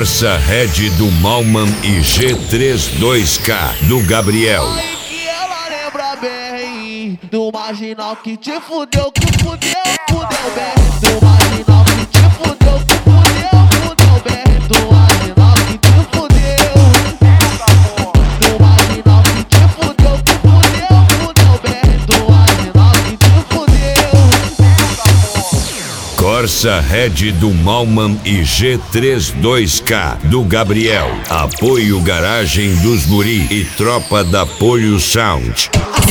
Corsa Red do Malman e G32K do Gabriel. Aí que ela lembra bem do marginal que te fudeu, fudeu bem. Do marginal que te fudeu, fudeu bem. Do marginal que te fudeu. Do marginal que te fudeu, fudeu bem. Do marginal que te fudeu. Corsa Red do Malman e G32K do Gabriel. Apoio Garagem dos Guri e Tropa da Polio Sound.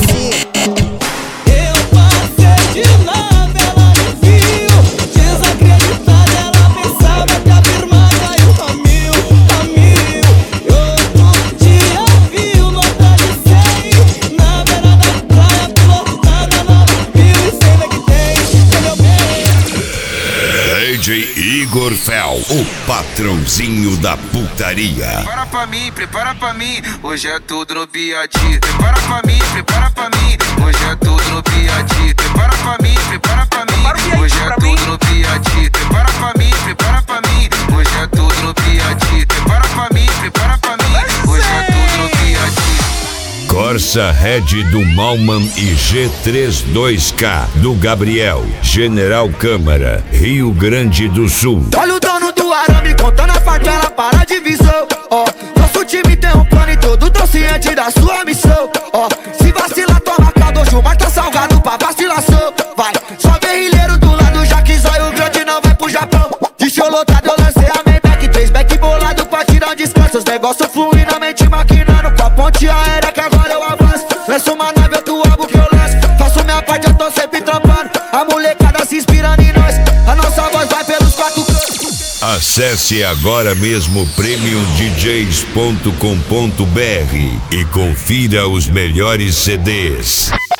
Eu passei de lado, ela me viu desacreditada, ela pensava que a firma caiu a mil. E outro dia viu nota de 100 na beira da praia, pilotada na mil e sei lá que tem, entendeu bem? DJ Igor Fel, o patrãozinho da putaria. Prepara pra mim, hoje é tudo no piadinho. Prepara pra mim, hoje é tudo no piadinho. Prepara pra mim, hoje é tudo no piadinho. Prepara pra mim, hoje é tudo no piadinho. Prepara pra mim, hoje é tudo no piadinho. Corsa Red do Malman e G32K do Gabriel. General Câmara, Rio Grande do Sul. Olha o dono do arame contando a favela para a divisão. Ó, nosso time tem um plano e todo tão ciente da sua missão. Ó, se vacilar toma caldo, mas tá salgado pra vacilação. Vai, só guerrilheiro do lado, já que zóio grande não vai pro Japão. De show lotado eu lancei a Maybach, 3 back bolado pra tirar um descanso. Os negócios fluem na mente maquinando com a ponte aérea que agora eu avanço. Lanço uma nave, outro álbum que eu lanço. Faço minha parte, eu tô sempre trampando. A molecada se inspirando em nós. A nossa voz vai pelos 4 cantos. Acesse agora mesmo premiumdjs.com.br e confira os melhores CDs.